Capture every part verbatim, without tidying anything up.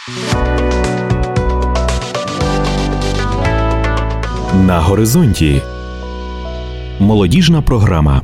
На горизонті. Молодіжна програма.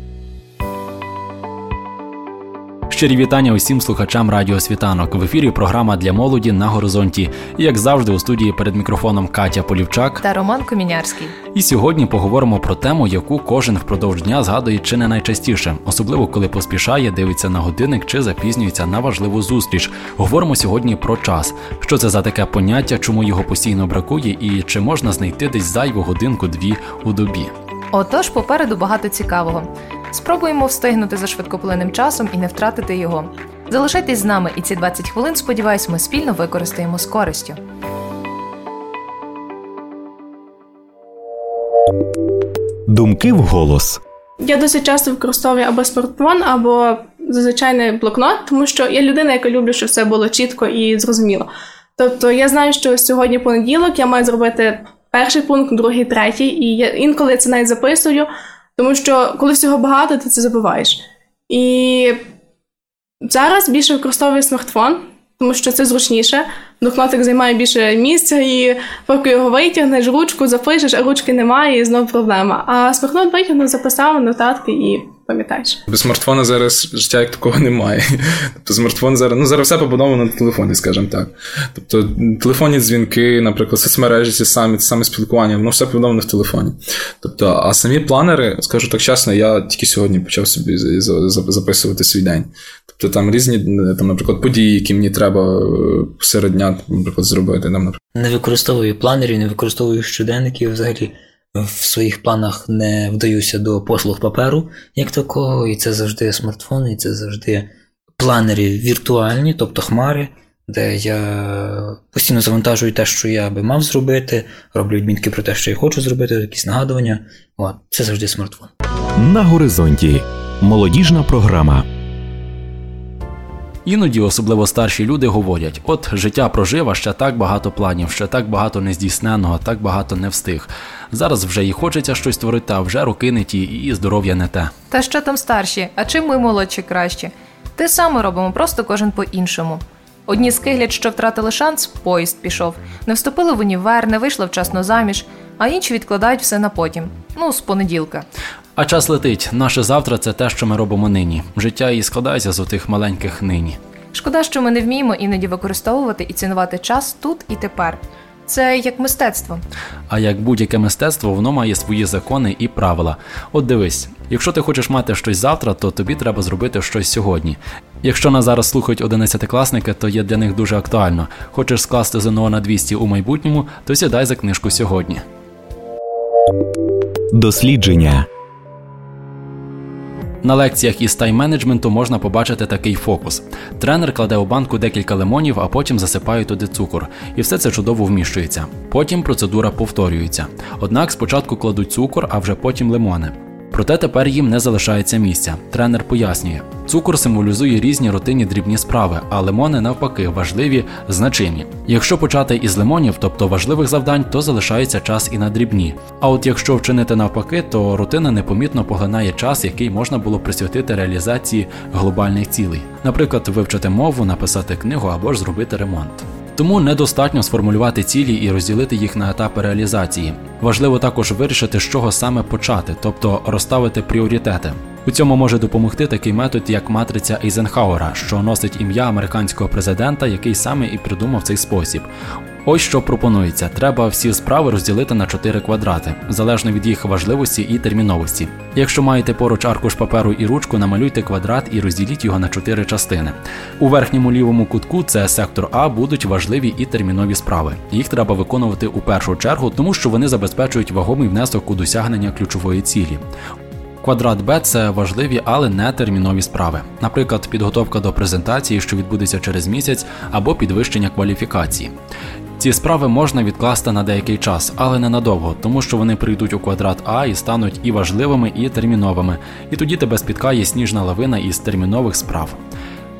Щирі вітання усім слухачам Радіо Світанок. В ефірі програма для молоді «На горизонті». І, як завжди, у студії перед мікрофоном Катя Полівчак та Роман Комінярський. І сьогодні поговоримо про тему, яку кожен впродовж дня згадує чи не найчастіше. Особливо, коли поспішає, дивиться на годинник чи запізнюється на важливу зустріч. Говоримо сьогодні про час. Що це за таке поняття, чому його постійно бракує і чи можна знайти десь зайву годинку-дві у добі. Отож, попереду багато цікавого. Спробуємо встигнути за швидкоплинним часом і не втратити його. Залишайтесь з нами, і ці двадцять хвилин, сподіваюсь, ми спільно використаємо з користю. Думки вголос. Я досить часто використовую або смартфон, або зазвичай блокнот, тому що я людина, яка люблю, щоб все було чітко і зрозуміло. Тобто я знаю, що сьогодні понеділок, я маю зробити перший пункт, другий, третій, і я інколи це навіть записую, тому що коли всього багато, ти це забуваєш. І зараз більше використовую смартфон, тому що це зручніше. Блокнотик займає більше місця, і поки його витягнеш, ручку запишеш, а ручки немає, і знов проблема. А смартфон витягнув, записав нотатки і пам'ятаєш. Без смартфона зараз життя як такого немає. Тобто смартфон зараз, ну зараз все побудовано на телефоні, скажімо так. Тобто телефонні дзвінки, наприклад, соцмережі, ці самі, це саме спілкування, воно все побудовано в телефоні. Тобто, а самі планери, скажу так чесно, я тільки сьогодні почав собі записувати свій день. Тобто там різні, там, наприклад, події, які мені треба серед дня, наприклад, зробити. Там, наприклад. Не використовую планерів, не використовую щоденників, взагалі в своїх планах не вдаюся до послуг паперу, як такого, і це завжди смартфон, і це завжди планери віртуальні, тобто хмари, де я постійно завантажую те, що я би мав зробити, роблю відмітки про те, що я хочу зробити, якісь нагадування. От, це завжди смартфон. На горизонті. Молодіжна програма. Іноді, особливо старші люди, говорять: от життя прожив, а ще так багато планів, ще так багато нездійсненого, так багато не встиг. Зараз вже і хочеться щось творити, а вже роки не ті, і здоров'я не те. Та що там старші, а чим ми молодші краще? Те саме робимо, просто кожен по-іншому. Одні скиглять, що втратили шанс, поїзд пішов. Не вступили в універ, не вийшли вчасно заміж, а інші відкладають все на потім. Ну, з понеділка. А час летить. Наше завтра – це те, що ми робимо нині. Життя і складається з отих маленьких нині. Шкода, що ми не вміємо іноді використовувати і цінувати час тут і тепер. Це як мистецтво. А як будь-яке мистецтво, воно має свої закони і правила. От дивись, якщо ти хочеш мати щось завтра, то тобі треба зробити щось сьогодні. Якщо нас зараз слухають одинадцятикласники, то є для них дуже актуально. Хочеш скласти ЗНО на двісті у майбутньому, то сідай за книжку сьогодні. Дослідження. На лекціях із тайм-менеджменту можна побачити такий фокус. Тренер кладе у банку декілька лимонів, а потім засипає туди цукор. І все це чудово вміщується. Потім процедура повторюється. Однак спочатку кладуть цукор, а вже потім лимони. Проте тепер їм не залишається місця. Тренер пояснює. Цукор символізує різні рутинні дрібні справи, а лимони навпаки важливі, значимі. Якщо почати із лимонів, тобто важливих завдань, то залишається час і на дрібні. А от якщо вчинити навпаки, то рутина непомітно поглинає час, який можна було присвятити реалізації глобальних цілей. Наприклад, вивчити мову, написати книгу або ж зробити ремонт. Тому недостатньо сформулювати цілі і розділити їх на етапи реалізації. Важливо також вирішити, з чого саме почати, тобто розставити пріоритети. У цьому може допомогти такий метод, як матриця Ейзенхауера, що носить ім'я американського президента, який саме і придумав цей спосіб. Ось що пропонується. Треба всі справи розділити на чотири квадрати, залежно від їх важливості і терміновості. Якщо маєте поруч аркуш паперу і ручку, намалюйте квадрат і розділіть його на чотири частини. У верхньому лівому кутку, це сектор А, будуть важливі і термінові справи. Їх треба виконувати у першу чергу, тому що вони забезпечують вагомий внесок у досягнення ключової цілі. Квадрат Б – це важливі, але не термінові справи. Наприклад, підготовка до презентації, що відбудеться через місяць, або підвищення кваліфікації. Ці справи можна відкласти на деякий час, але не надовго, тому що вони прийдуть у квадрат А і стануть і важливими, і терміновими. І тоді тебе спіткає сніжна лавина із термінових справ.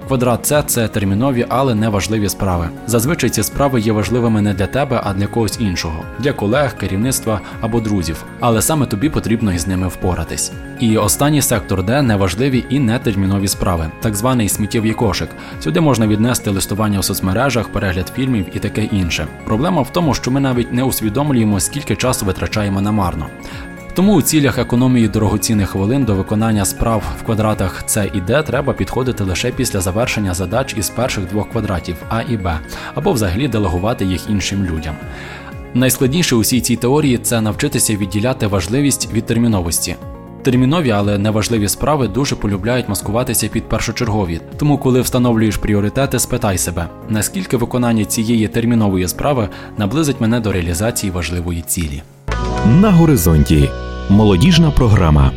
Квадрат С – це термінові, але неважливі справи. Зазвичай ці справи є важливими не для тебе, а для когось іншого – для колег, керівництва або друзів. Але саме тобі потрібно із ними впоратись. І останній сектор Д – неважливі і нетермінові справи, так званий сміттєвий кошик. Сюди можна віднести листування у соцмережах, перегляд фільмів і таке інше. Проблема в тому, що ми навіть не усвідомлюємо, скільки часу витрачаємо намарно. Тому у цілях економії дорогоцінних хвилин до виконання справ в квадратах С і Д треба підходити лише після завершення задач із перших двох квадратів А і Б, або взагалі делегувати їх іншим людям. Найскладніше у всій цій теорії – це навчитися відділяти важливість від терміновості. Термінові, але неважливі справи дуже полюбляють маскуватися під першочергові. Тому, коли встановлюєш пріоритети, спитай себе, наскільки виконання цієї термінової справи наблизить мене до реалізації важливої цілі. На горизонті. Молодіжна програма.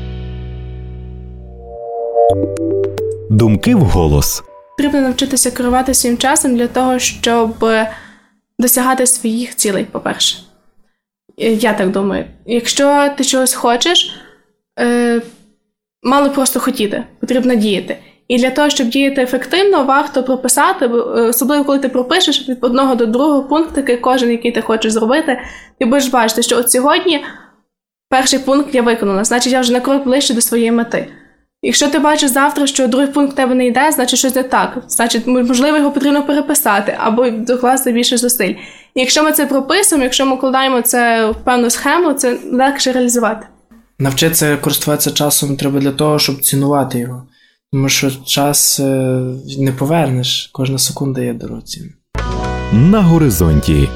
Думки вголос. Потрібно навчитися керувати своїм часом для того, щоб досягати своїх цілей, по-перше. Я так думаю. Якщо ти чогось хочеш, е, мало просто хотіти, потрібно діяти. І для того, щоб діяти ефективно, варто прописати, особливо коли ти пропишеш від одного до другого пунктики, кожен, який ти хочеш зробити, ти будеш бачити, що от сьогодні перший пункт я виконала, значить я вже на крок ближче до своєї мети. Якщо ти бачиш завтра, що другий пункт в тебе не йде, значить щось не так. Значить, можливо, його потрібно переписати або докласти більше зусиль. І якщо ми це прописуємо, якщо ми вкладаємо це в певну схему, це легше реалізувати. Навчитися користуватися часом треба для того, щоб цінувати його. Тому що час не повернеш, кожна секунда є дорогоцінна. На горизонті.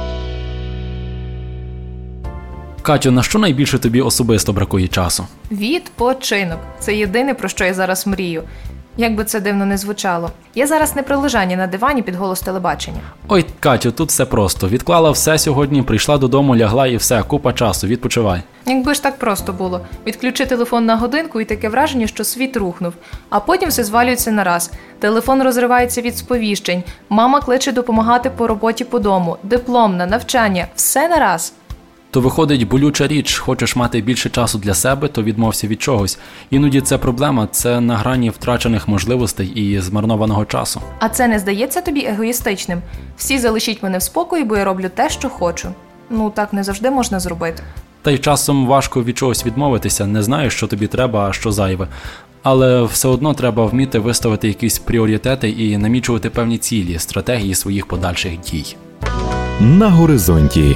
Катю, на що найбільше тобі особисто бракує часу? Відпочинок. Це єдине, про що я зараз мрію. Як би це дивно не звучало. Я зараз не при лежанні на дивані під голос телебачення. Ой, Катю, тут все просто. Відклала все сьогодні, прийшла додому, лягла і все, купа часу, відпочивай. Якби ж так просто було. Відключи телефон на годинку і таке враження, що світ рухнув. А потім все звалюється на раз. Телефон розривається від сповіщень. Мама кличе допомагати по роботі по дому. Дипломна, навчання. Все на раз. То виходить болюча річ, хочеш мати більше часу для себе, то відмовся від чогось. Іноді це проблема, це на грані втрачених можливостей і змарнованого часу. А це не здається тобі егоїстичним? Всі залишіть мене в спокої, бо я роблю те, що хочу. Ну, так не завжди можна зробити. Та й часом важко від чогось відмовитися, не знаєш, що тобі треба, а що зайве. Але все одно треба вміти виставити якісь пріоритети і намічувати певні цілі, стратегії своїх подальших дій. На горизонті.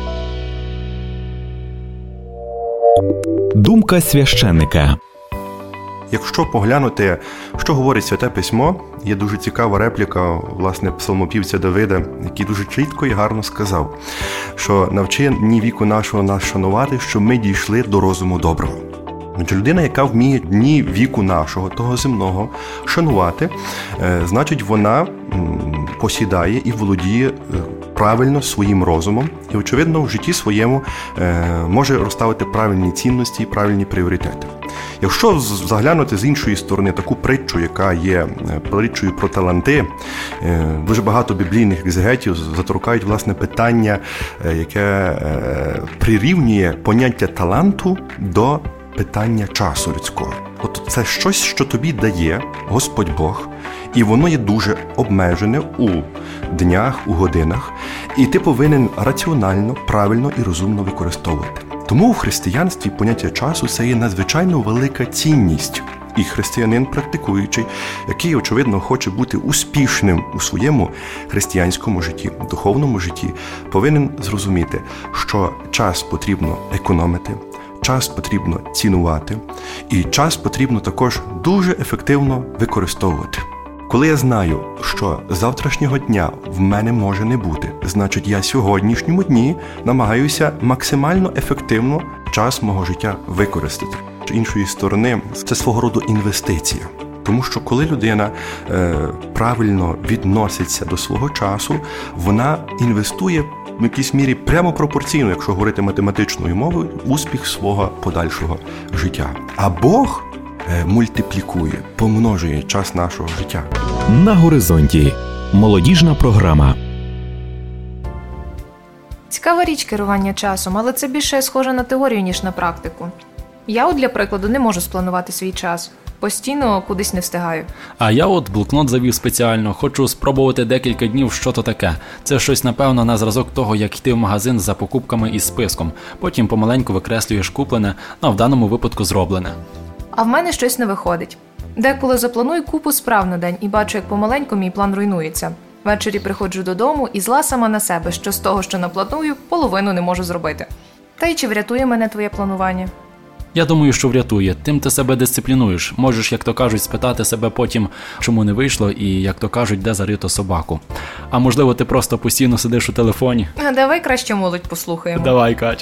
Думка священника. Якщо поглянути, що говорить Святе Письмо, є дуже цікава репліка, власне, псалмопівця Давида, який дуже чітко і гарно сказав, що навчи дні віку нашого нас шанувати, щоб ми дійшли до розуму доброго. Отже, людина, яка вміє дні віку нашого, того земного, шанувати, значить вона посідає і володіє правильно своїм розумом і, очевидно, в житті своєму може розставити правильні цінності і правильні пріоритети. Якщо заглянути з іншої сторони таку притчу, яка є притчою про таланти, дуже багато біблійних екзегетів заторкають, власне, питання, яке прирівнює поняття таланту до питання часу людського. От це щось, що тобі дає Господь Бог, і воно є дуже обмежене у днях, у годинах, і ти повинен раціонально, правильно і розумно використовувати. Тому в християнстві поняття часу – це є надзвичайно велика цінність. І християнин практикуючий, який, очевидно, хоче бути успішним у своєму християнському житті, духовному житті, повинен зрозуміти, що час потрібно економити, час потрібно цінувати, і час потрібно також дуже ефективно використовувати. Коли я знаю, що завтрашнього дня в мене може не бути, значить я сьогоднішньому дні намагаюся максимально ефективно час мого життя використати. З іншої сторони, це свого роду інвестиція. Тому що коли людина е, правильно відноситься до свого часу, вона інвестує в якійсь мірі прямо пропорційно, якщо говорити математичною мовою, успіх свого подальшого життя. А Бог е, мультиплікує, помножує час нашого життя. На горизонті. Молодіжна програма. Цікава річ керування часом, але це більше схоже на теорію, ніж на практику. Я, от, для прикладу, не можу спланувати свій час. Постійно кудись не встигаю. А я от блокнот завів спеціально, хочу спробувати декілька днів, що то таке. Це щось, напевно, на зразок того, як йти в магазин за покупками із списком. Потім помаленьку викреслюєш куплене, а в даному випадку зроблене. А в мене щось не виходить. Деколи запланую купу справ на день і бачу, як помаленьку мій план руйнується. Ввечері приходжу додому і зла сама на себе, що з того, що напланую, половину не можу зробити. Та й чи врятує мене твоє планування? Я думаю, що врятує. Тим ти себе дисциплінуєш. Можеш, як то кажуть, спитати себе потім, чому не вийшло і, як то кажуть, де зарито собаку. А можливо, ти просто постійно сидиш у телефоні? А давай краще молодь послухаємо. Давай, Кать.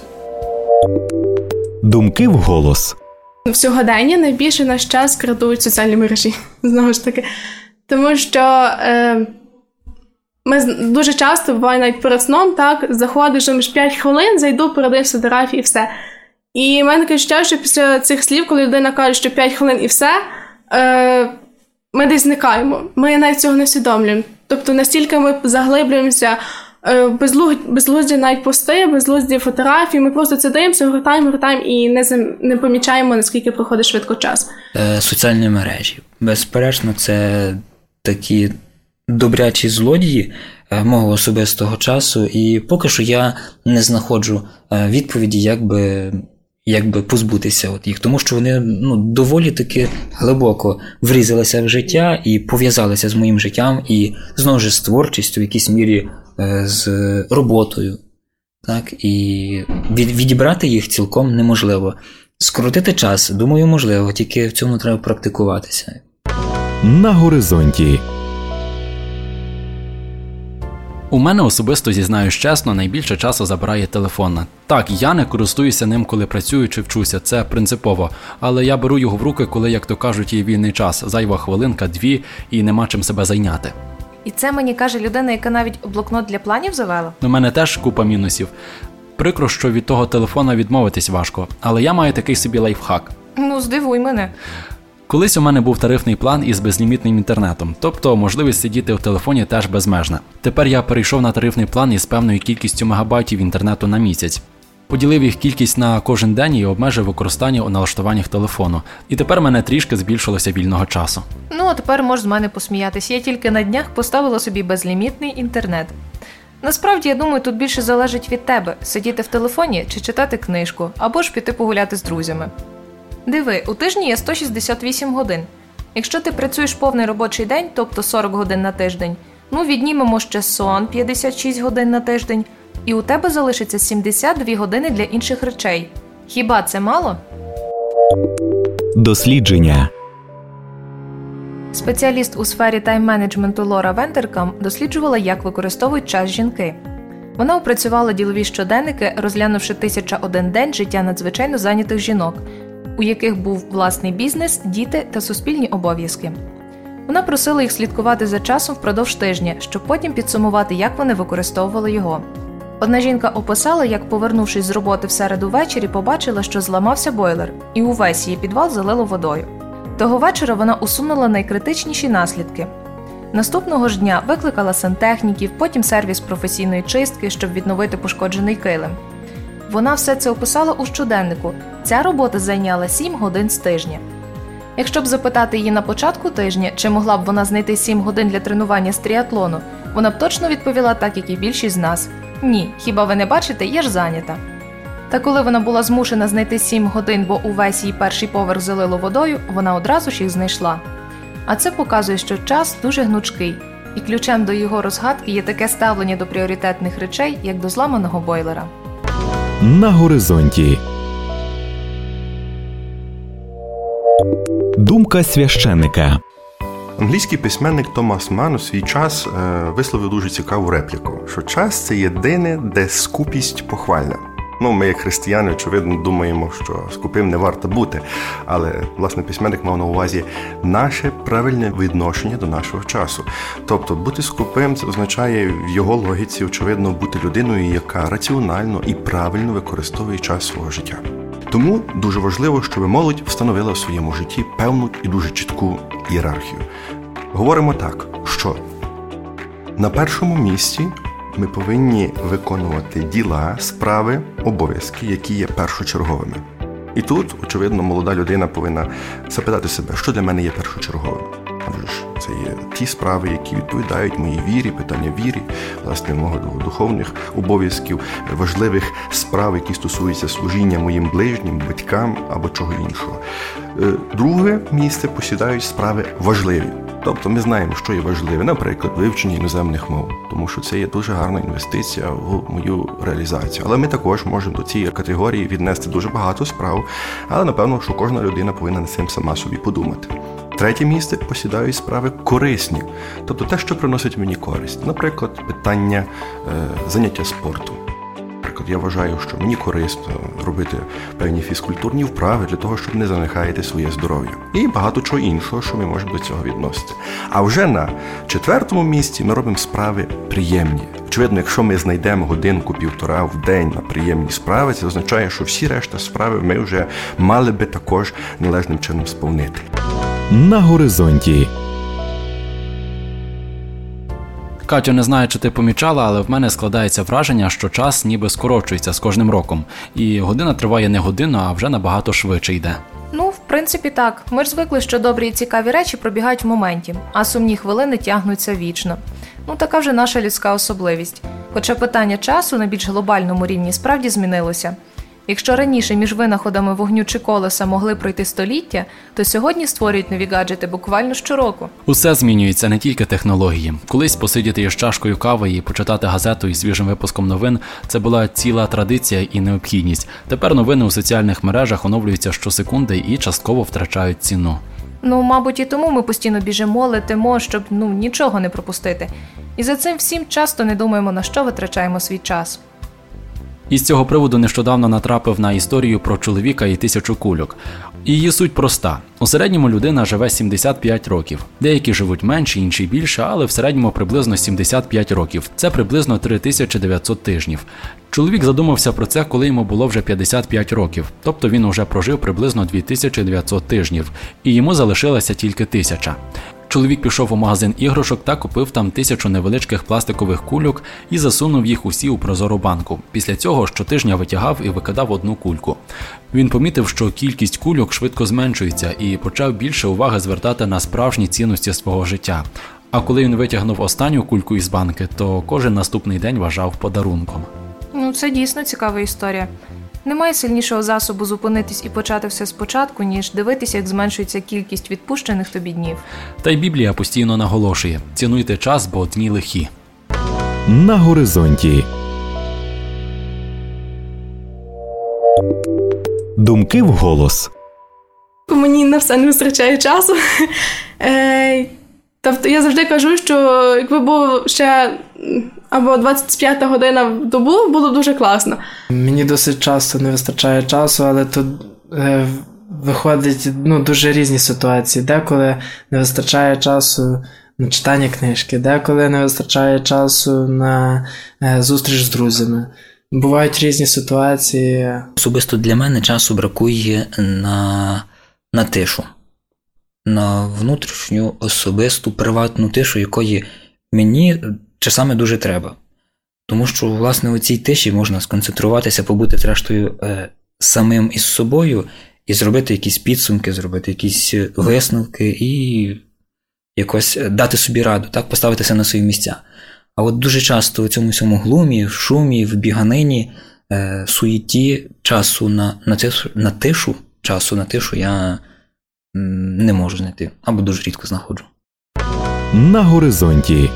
Думки вголос. В сьогоденні найбільше наш час крадуть соціальні мережі, знову ж таки. Тому що е, ми дуже часто, буває навіть перед сном, так, заходиш, думаєш п'ять хвилин, зайду, передивлюсь фотографії і все. І в мене таке відчуття, що після цих слів, коли людина каже, що п'ять хвилин і все, е, ми десь зникаємо. Ми навіть цього не усвідомлюємо. Тобто настільки ми заглиблюємося е, безлуд, безлузді навіть пости, безлузді фотографії, ми просто це дивимося, гортаємо, гортаємо і не, не помічаємо, наскільки проходить швидко час. Е, соціальні мережі. Безперечно, це такі добрячі злодії е, мого особистого часу, і поки що я не знаходжу е, відповіді, як би, як би позбутися от їх, тому що вони ну, доволі таки глибоко врізалися в життя і пов'язалися з моїм життям, і знову ж з творчістю, в якійсь мірі е, з роботою. Так? І від, відібрати їх цілком неможливо. Скоротити час, думаю, можливо, тільки в цьому треба практикуватися. На горизонті. У мене особисто, зізнаюсь чесно, найбільше часу забирає телефон. Так, я не користуюся ним, коли працюю чи вчуся, це принципово. Але я беру його в руки, коли, як то кажуть, є вільний час. Зайва хвилинка, дві, і нема чим себе зайняти. І це мені каже людина, яка навіть блокнот для планів завела? У мене теж купа мінусів. Прикро, що від того телефона відмовитись важко. Але я маю такий собі лайфхак. Ну, здивуй мене. Колись у мене був тарифний план із безлімітним інтернетом, тобто можливість сидіти в телефоні теж безмежна. Тепер я перейшов на тарифний план із певною кількістю мегабайтів інтернету на місяць. Поділив їх кількість на кожен день і обмежив використання у налаштуваннях телефону. І тепер мене трішки збільшилося вільного часу. Ну, а тепер можеш з мене посміятись. Я тільки на днях поставила собі безлімітний інтернет. Насправді, я думаю, тут більше залежить від тебе – сидіти в телефоні чи читати книжку, або ж піти погуляти з друзями. Диви, у тижні є сто шістдесят вісім годин. Якщо ти працюєш повний робочий день, тобто сорок годин на тиждень, ну віднімемо ще сон п'ятдесят шість годин на тиждень, і у тебе залишиться сімдесят дві години для інших речей. Хіба це мало? Дослідження. Спеціаліст у сфері тайм-менеджменту Лора Вендеркам досліджувала, як використовують час жінки. Вона опрацювала ділові щоденники, розглянувши тисяча один день життя надзвичайно зайнятих жінок, у яких був власний бізнес, діти та суспільні обов'язки. Вона просила їх слідкувати за часом впродовж тижня, щоб потім підсумувати, як вони використовували його. Одна жінка описала, як, повернувшись з роботи в середу ввечері, побачила, що зламався бойлер, і увесь її підвал залило водою. Того вечора вона усунула найкритичніші наслідки. Наступного ж дня викликала сантехніків, потім сервіс професійної чистки, щоб відновити пошкоджений килим. Вона все це описала у щоденнику. Ця робота зайняла сім годин з тижня. Якщо б запитати її на початку тижня, чи могла б вона знайти сім годин для тренування з тріатлону, вона б точно відповіла так, як і більшість з нас. Ні, хіба ви не бачите, я ж зайнята. Та коли вона була змушена знайти сім годин, бо увесь її перший поверх залило водою, вона одразу ж їх знайшла. А це показує, що час дуже гнучкий, і ключем до його розгадки є таке ставлення до пріоритетних речей, як до зламаного бойлера. На горизонті. Думка священника. Англійський письменник Томас Ман у свій час е, висловив дуже цікаву репліку, що час – це єдине, де скупість похвальна. Ну, ми, як християни, очевидно, думаємо, що скупим не варто бути, але, власне, письменник мав на увазі наше правильне відношення до нашого часу. Тобто, бути скупим – це означає в його логіці, очевидно, бути людиною, яка раціонально і правильно використовує час свого життя. Тому дуже важливо, щоб молодь встановила в своєму житті певну і дуже чітку ієрархію. Говоримо так, що на першому місці ми повинні виконувати діла, справи, обов'язки, які є першочерговими. І тут, очевидно, молода людина повинна запитати себе, що для мене є першочерговим. Адже ж це є ті справи, які відповідають моїй вірі, питання вірі, власне, мого духовних обов'язків, важливих справ, які стосуються служіння моїм ближнім, батькам або чого іншого. Друге місце посідають справи важливі. Тобто ми знаємо, що є важливе, наприклад, вивчення іноземних мов, тому що це є дуже гарна інвестиція в мою реалізацію. Але ми також можемо до цієї категорії віднести дуже багато справ, але, напевно, що кожна людина повинна над цим сама собі подумати. Третє місце посідають справи корисні, тобто те, що приносить мені користь. Наприклад, питання е, заняття спорту. Наприклад, я вважаю, що мені корисно робити певні фізкультурні вправи для того, щоб не занехаяти своє здоров'я. І багато чого іншого, що ми можемо до цього відносити. А вже на четвертому місці ми робимо справи приємні. Очевидно, якщо ми знайдемо годинку-півтора в день на приємні справи, це означає, що всі решта справи ми вже мали би також належним чином сповнити. На горизонті. Катю, не знаю, чи ти помічала, але в мене складається враження, що час ніби скорочується з кожним роком. І година триває не годину, а вже набагато швидше йде. Ну, в принципі, так. Ми ж звикли, що добрі і цікаві речі пробігають в моменті, а сумні хвилини тягнуться вічно. Ну, така вже наша людська особливість. Хоча питання часу на більш глобальному рівні справді змінилося. Якщо раніше між винаходами вогню чи колеса могли пройти століття, то сьогодні створюють нові гаджети буквально щороку. Усе змінюється, не тільки технології. Колись посидіти із чашкою кави і почитати газету із свіжим випуском новин – це була ціла традиція і необхідність. Тепер новини у соціальних мережах оновлюються щосекунди і частково втрачають ціну. Ну, мабуть, і тому ми постійно біжимо, летимо, щоб, ну, нічого не пропустити. І за цим всім часто не думаємо, на що витрачаємо свій час. І з цього приводу нещодавно натрапив на історію про чоловіка і тисячу кульок. Її суть проста. У середньому людина живе сімдесят п'ять років. Деякі живуть менше, інші більше, але в середньому приблизно сімдесят п'ять років. Це приблизно три тисячі дев'ятсот тижнів. Чоловік задумався про це, коли йому було вже п'ятдесят п'ять років. Тобто він уже прожив приблизно дві тисячі дев'ятсот тижнів. І йому залишилася тільки тисяча. Чоловік пішов у магазин іграшок та купив там тисячу невеличких пластикових кульок і засунув їх усі у прозору банку. Після цього щотижня витягав і викидав одну кульку. Він помітив, що кількість кульок швидко зменшується і почав більше уваги звертати на справжні цінності свого життя. А коли він витягнув останню кульку із банки, то кожен наступний день вважав подарунком. Ну, це дійсно цікава історія. Немає сильнішого засобу зупинитись і почати все спочатку, ніж дивитися, як зменшується кількість відпущених тобі днів. Та й Біблія постійно наголошує – цінуйте час, бо дні лихі. На горизонті. Думки вголос. Мені на все не вистачає часу. Тобто я завжди кажу, що якби був ще або двадцять п'ята година в добу, було дуже класно. Мені досить часто не вистачає часу, але тут е, виходить ну, дуже різні ситуації. Деколи не вистачає часу на читання книжки, деколи не вистачає часу на е, зустріч з друзями. Бувають різні ситуації. Особисто для мене часу бракує на, на тишу. На внутрішню, особисту, приватну тишу, якої мені часами дуже треба. Тому що, власне, у цій тиші можна сконцентруватися, побути зрештою е, самим із собою і зробити якісь підсумки, зробити якісь висновки і якось дати собі раду, так, поставитися на свої місця. А от дуже часто у цьому всьому глумі, в шумі, в біганині, е, суєті часу на, на, тишу, на тишу, часу на тишу я не можу знайти, або дуже рідко знаходжу. На горизонті.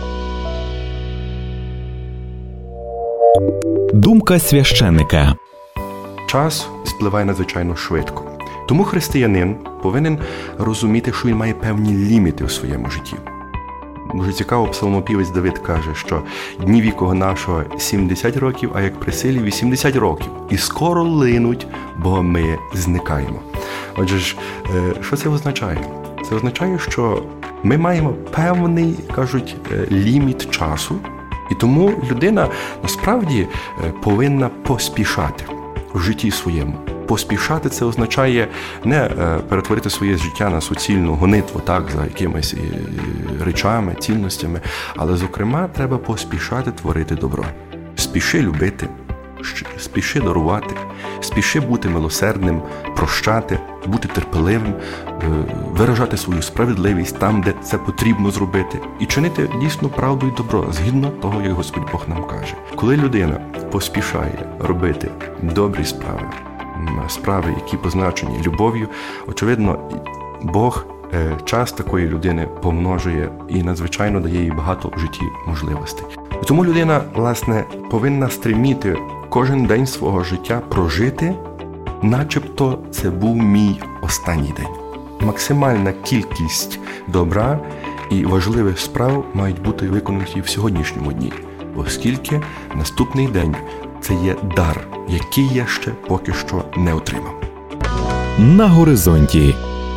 Думка священника. Час спливає надзвичайно швидко. Тому християнин повинен розуміти, що він має певні ліміти у своєму житті. Дуже цікаво, псалмопівець Давид каже, що дні віку нашого сімдесят років, а як при силі вісімдесят років. І скоро линуть, бо ми зникаємо. Отже ж, що це означає? Це означає, що ми маємо певний, кажуть, ліміт часу, і тому людина насправді повинна поспішати в житті своєму. Поспішати – це означає не перетворити своє життя на суцільну гонитву, так, за якимись речами, цінностями, але, зокрема, треба поспішати творити добро. Спіши любити, спіши дарувати, спіши бути милосердним, прощати, бути терпеливим, виражати свою справедливість там, де це потрібно зробити, і чинити дійсно правду і добро, згідно того, як Господь Бог нам каже. Коли людина поспішає робити добрі справи, справи, які позначені любов'ю, очевидно, Бог час такої людини помножує і надзвичайно дає їй багато в житті можливостей. І тому людина, власне, повинна стреміти кожен день свого життя прожити, начебто це був мій останній день. Максимальна кількість добра і важливих справ мають бути виконані в сьогоднішньому дні, оскільки наступний день – це є дар, який я ще поки що не отримав. На горизонті.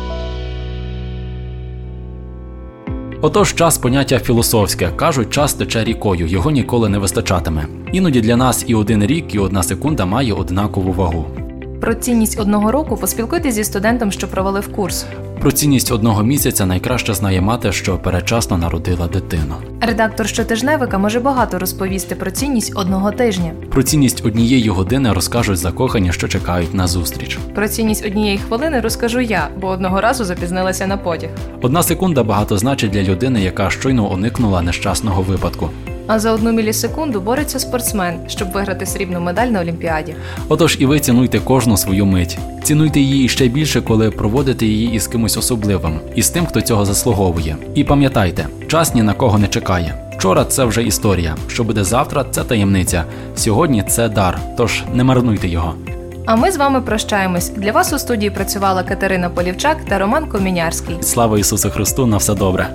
Отож, час – поняття філософське. Кажуть, час тече рікою, його ніколи не вистачатиме. Іноді для нас і один рік, і одна секунда має однакову вагу. Про цінність одного року поспілкуйтесь зі студентом, що провалив курс. Про цінність одного місяця найкраще знає мати, що передчасно народила дитину. Редактор щотижневика може багато розповісти про цінність одного тижня. Про цінність однієї години розкажуть закохані, що чекають на зустріч. Про цінність однієї хвилини розкажу я, бо одного разу запізнилася на потяг. Одна секунда багато значить для людини, яка щойно уникнула нещасного випадку. А за одну мілісекунду бореться спортсмен, щоб виграти срібну медаль на Олімпіаді. Отож і ви цінуйте кожну свою мить. Цінуйте її ще більше, коли проводите її із кимось особливим, із тим, хто цього заслуговує. І пам'ятайте, час ні на кого не чекає. Вчора – це вже історія. Що буде завтра – це таємниця. Сьогодні – це дар, тож не марнуйте його. А ми з вами прощаємось. Для вас у студії працювала Катерина Полівчак та Роман Комінярський. Слава Ісусу Христу, на все добре!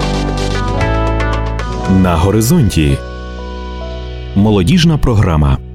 На горизонті. Молодіжна програма.